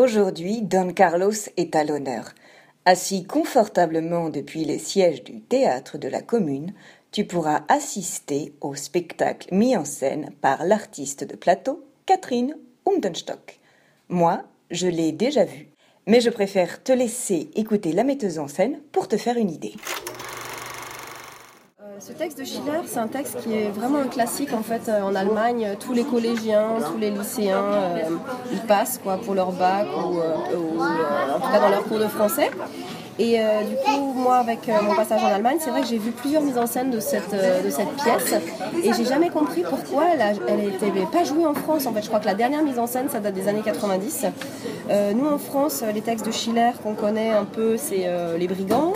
Aujourd'hui, Don Carlos est à l'honneur. Assis confortablement depuis les sièges du théâtre de la commune, tu pourras assister au spectacle mis en scène par l'artiste de plateau Catherine Umdenstock. Moi, je l'ai déjà vu, mais je préfère te laisser écouter la metteuse en scène pour te faire une idée. Ce texte de Schiller, c'est un texte qui est vraiment un classique en fait en Allemagne. Tous les collégiens, tous les lycéens, ils passent pour leur bac ou en tout cas dans leur cours de français. Et du coup, moi, avec mon passage en Allemagne, c'est vrai que j'ai vu plusieurs mises en scène de cette pièce et j'ai jamais compris pourquoi elle n'était pas jouée en France. En fait, je crois que la dernière mise en scène, ça date des années 90. Nous, en France, les textes de Schiller qu'on connaît un peu, c'est Les Brigands.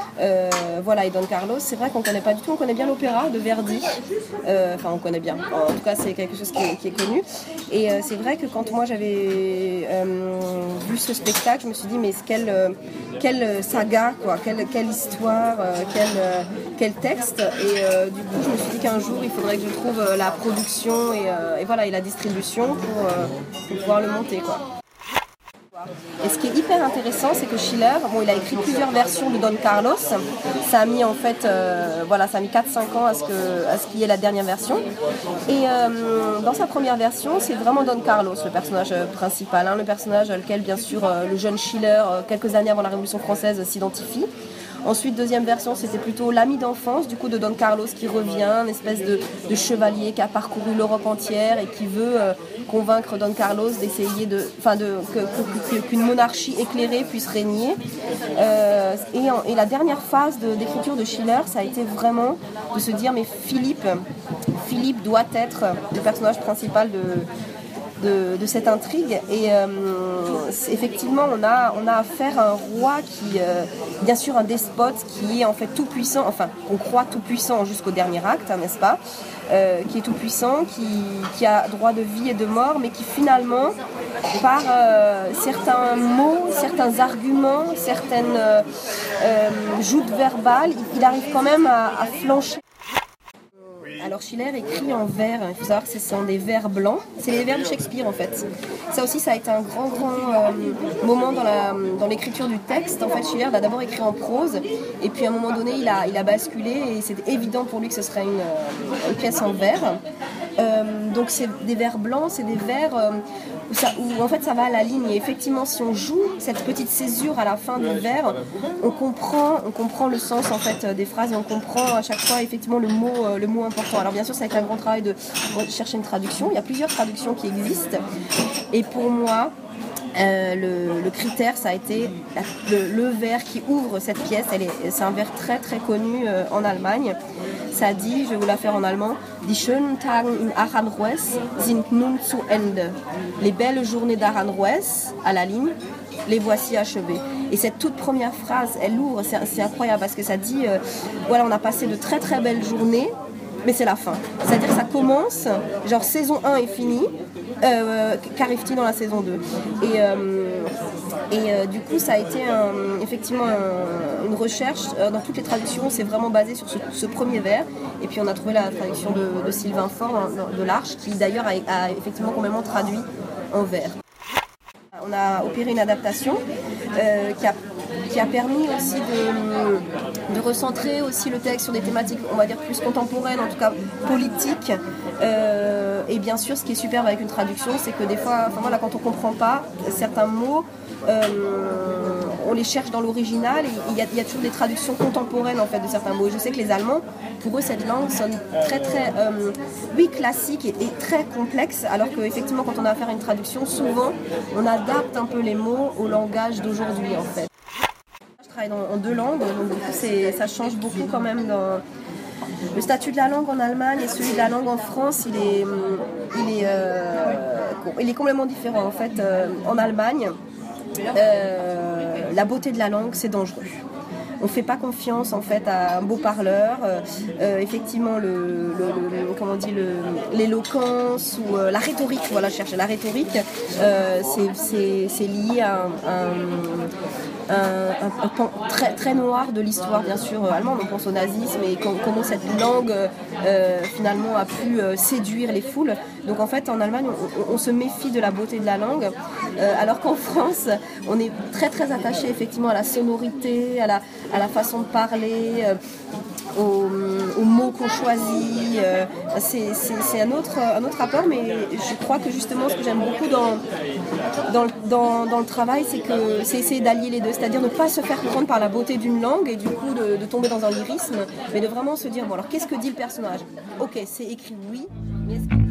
Et Don Carlos, c'est vrai qu'on ne connaît pas du tout, on connaît bien l'opéra de Verdi, on connaît bien, en tout cas c'est quelque chose qui est connu, et c'est vrai que quand moi j'avais vu ce spectacle, je me suis dit mais quelle saga, quelle histoire, quel texte, et du coup je me suis dit qu'un jour il faudrait que je trouve la production et la distribution pour pouvoir le monter, Et ce qui est hyper intéressant, c'est que Schiller, il a écrit plusieurs versions de Don Carlos. Ça a mis ça a mis 4-5 ans à ce qu'il y ait la dernière version. Et dans sa première version, c'est vraiment Don Carlos, le personnage principal, le personnage auquel, bien sûr, le jeune Schiller, quelques années avant la Révolution française, s'identifie. Ensuite, deuxième version, c'était plutôt l'ami d'enfance du coup de Don Carlos qui revient, une espèce de chevalier qui a parcouru l'Europe entière et qui veut convaincre Don Carlos d'essayer qu'une monarchie éclairée puisse régner. Et la dernière phase d'écriture de Schiller, ça a été vraiment de se dire mais Philippe doit être le personnage principal de cette intrigue, et effectivement on a affaire à un roi qui bien sûr un despote qui est en fait tout puissant, enfin on croit tout puissant jusqu'au dernier acte, n'est-ce pas, qui est tout puissant, qui a droit de vie et de mort, mais qui finalement par certains mots, certains arguments, certaines joutes verbales, il arrive quand même à flancher. Alors Schiller écrit en vers, il faut savoir que ce sont des vers blancs, c'est les vers de Shakespeare en fait. Ça aussi ça a été un grand moment dans l'écriture du texte. En fait Schiller l'a d'abord écrit en prose et puis à un moment donné il a basculé et c'était évident pour lui que ce serait une pièce en vers. Donc c'est des vers blancs, c'est des vers où en fait ça va à la ligne, et effectivement si on joue cette petite césure à la fin du vers, on comprend le sens en fait des phrases et on comprend à chaque fois effectivement le mot important. Alors bien sûr ça a été un grand travail de chercher une traduction, il y a plusieurs traductions qui existent et pour moi le critère ça a été le vers qui ouvre cette pièce. C'est un vers très très connu en Allemagne. Ça dit, je vais vous la faire en allemand: Die schönen Tage in Aranjuez sind nun zu Ende. Les belles journées d'Aranjuez, à la ligne, les voici achevées. Et cette toute première phrase, elle ouvre, c'est incroyable parce que ça dit, on a passé de très très belles journées, mais c'est la fin. C'est-à-dire que ça commence, genre saison 1 est finie, qu'arrive-t-il dans la saison 2 ? Et du coup, ça a été effectivement une recherche. Dans toutes les traductions, c'est vraiment basé sur ce premier vers. Et puis on a trouvé la traduction de Sylvain Faure, de l'Arche, qui d'ailleurs a effectivement complètement traduit en vers. On a opéré une adaptation qui a permis aussi de recentrer aussi le texte sur des thématiques, on va dire, plus contemporaines, en tout cas politiques. Et bien sûr, ce qui est super avec une traduction, c'est que des fois, quand on ne comprend pas certains mots, on les cherche dans l'original, et il y a toujours des traductions contemporaines en fait de certains mots. Et je sais que les Allemands, pour eux, cette langue sonne très très classique et très complexe, alors qu'effectivement, quand on a affaire à une traduction, souvent, on adapte un peu les mots au langage d'aujourd'hui en fait. Je travaille en 2 langues, donc du coup, ça change beaucoup quand même dans le statut de la langue en Allemagne, et celui de la langue en France, il est complètement différent en fait. En Allemagne, la beauté de la langue, c'est dangereux. On ne fait pas confiance en fait à un beau parleur. Effectivement, l'éloquence ou la rhétorique. Voilà, je cherchais la rhétorique. C'est lié à un pan très, très noir de l'histoire, bien sûr, allemande. On pense au nazisme et comment cette langue, finalement, a pu séduire les foules. Donc, en fait, en Allemagne, on se méfie de la beauté de la langue, alors qu'en France, on est très, très attaché, effectivement, à la sonorité, à la façon de parler, aux mots qu'on choisit. C'est un autre rapport, mais je crois que justement ce que j'aime beaucoup dans le travail, c'est essayer d'allier les deux, c'est-à-dire ne pas se faire prendre par la beauté d'une langue et du coup de tomber dans un lyrisme, mais de vraiment se dire, bon alors qu'est-ce que dit le personnage ? Ok, c'est écrit oui, mais est-ce que